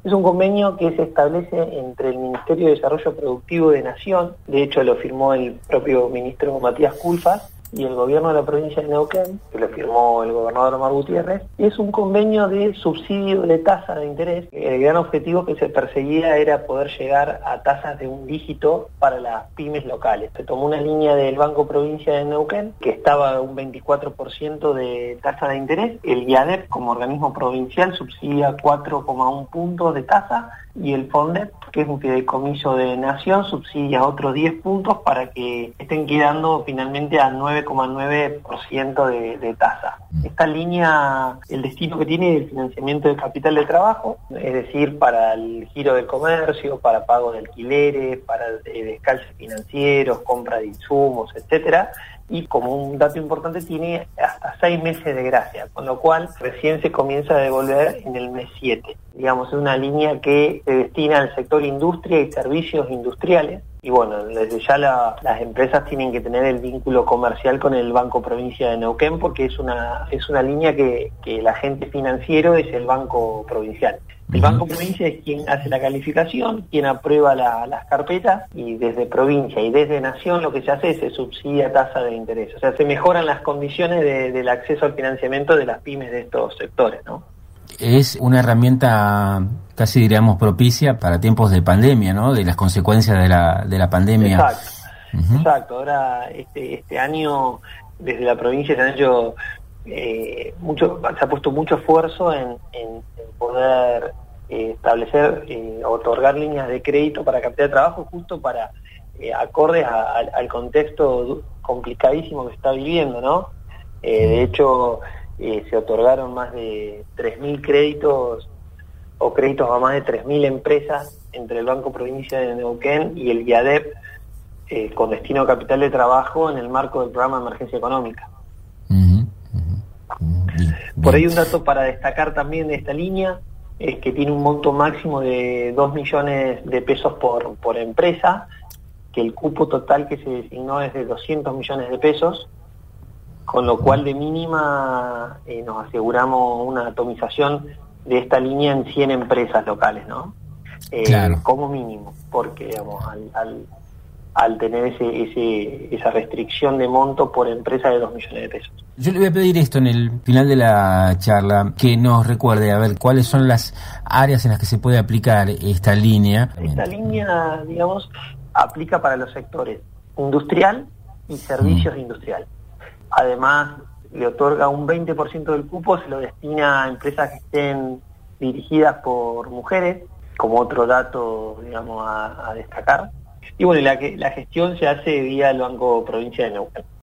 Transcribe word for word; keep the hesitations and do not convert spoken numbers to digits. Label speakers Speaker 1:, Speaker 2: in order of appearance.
Speaker 1: Es un convenio que se establece entre el Ministerio de Desarrollo Productivo de Nación, de hecho lo firmó el propio ministro Matías Culfas, y el gobierno de la provincia de Neuquén, que lo firmó el gobernador Omar Gutiérrez. Es un convenio de subsidio de tasa de interés. El gran objetivo que se perseguía era poder llegar a tasas de un dígito para las pymes locales. Se tomó una línea del Banco Provincia de Neuquén, que estaba a un veinticuatro por ciento de tasa de interés. El IADEP, como organismo provincial, subsidia cuatro coma uno puntos de tasa, y el FONDEP, que es un fideicomiso de Nación, subsidia otros diez puntos para que estén quedando finalmente a nueve coma nueve por ciento de, de tasa. Esta línea, el destino que tiene es el financiamiento del capital de trabajo, es decir, para el giro del comercio, para pago de alquileres, para eh, descalces financieros, compra de insumos, etcétera. Y como un dato importante, tiene hasta seis meses de gracia, con lo cual recién se comienza a devolver en el mes siete. Digamos, es una línea que se destina al sector industria y servicios industriales. Y bueno, desde ya la, las empresas tienen que tener el vínculo comercial con el Banco Provincia de Neuquén, porque es una es una línea que, que el agente financiero es el Banco Provincial. El Banco Provincia es quien hace la calificación, quien aprueba la, las carpetas, y desde provincia y desde Nación lo que se hace es se subsidia tasa de interés. O sea, se mejoran las condiciones de, del acceso al financiamiento de las pymes de estos sectores, ¿no?
Speaker 2: Es una herramienta casi, diríamos, propicia para tiempos de pandemia, ¿no? De las consecuencias de la de la pandemia.
Speaker 1: Exacto,
Speaker 2: uh-huh.
Speaker 1: exacto. Ahora, este este año, desde la provincia se han hecho eh, mucho, se ha puesto mucho esfuerzo en, en, en poder eh, establecer, eh, otorgar líneas de crédito para captar trabajo, justo para eh, acordes a, a, al contexto complicadísimo que está viviendo, ¿no? Eh, de hecho, eh, se otorgaron más de tres mil créditos o créditos a más de tres mil empresas entre el Banco Provincia de Neuquén y el IADEP, eh, con destino a capital de trabajo en el marco del programa de emergencia económica.
Speaker 2: Uh-huh, uh-huh, uh-huh.
Speaker 1: Por ahí un dato para destacar también de esta línea es que tiene un monto máximo de dos millones de pesos por, por empresa, que el cupo total que se designó es de doscientos millones de pesos, con lo cual de mínima eh, nos aseguramos una atomización de esta línea en cien empresas locales, ¿no? Eh,
Speaker 2: claro.
Speaker 1: Como mínimo, porque digamos, al, al, al tener ese, ese, esa restricción de monto por empresa de dos millones de pesos.
Speaker 2: Yo le voy a pedir esto en el final de la charla, que nos recuerde, a ver, cuáles son las áreas en las que se puede aplicar esta línea.
Speaker 1: Esta línea, digamos, aplica para los sectores industrial y servicios mm. industriales. Además, le otorga un veinte por ciento del cupo, se lo destina a empresas que estén dirigidas por mujeres, como otro dato, digamos, a, a destacar. Y bueno, la, que, la gestión se hace vía el Banco Provincia de Neuquén.